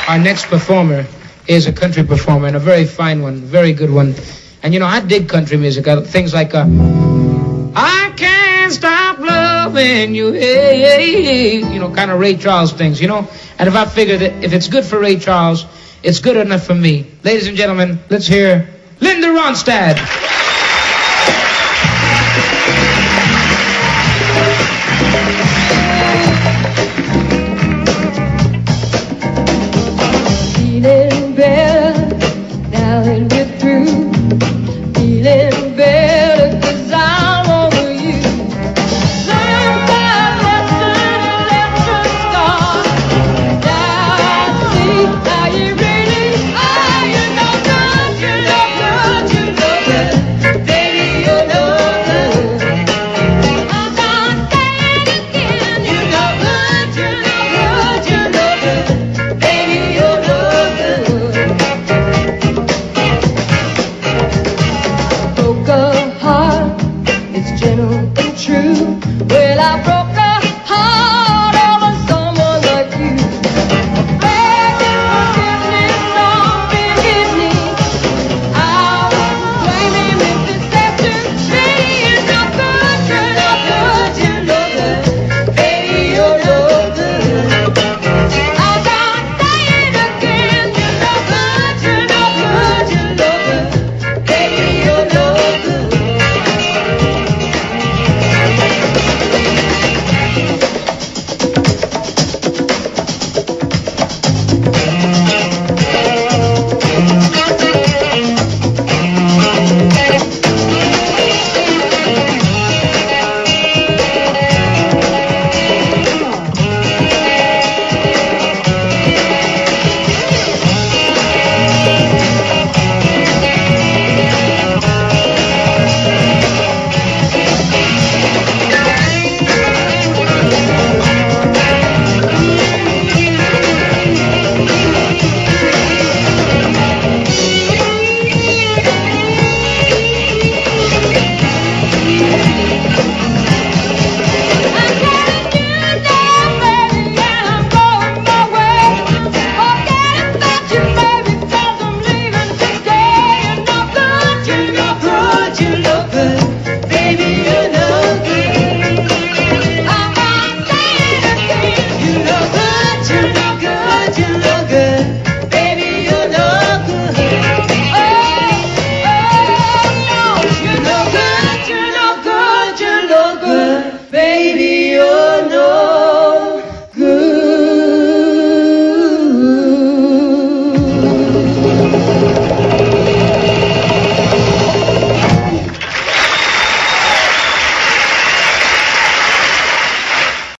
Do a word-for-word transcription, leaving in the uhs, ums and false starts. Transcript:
Our next performer is a country performer, and a very fine one, very good one. And you know, I dig country music. I, things like uh, I can't stop loving you, hey, hey, hey, you know, kind of Ray Charles things, you know. And if I figure that if it's good for Ray Charles, it's good enough for me. Ladies and gentlemen, let's hear Linda Ronstadt.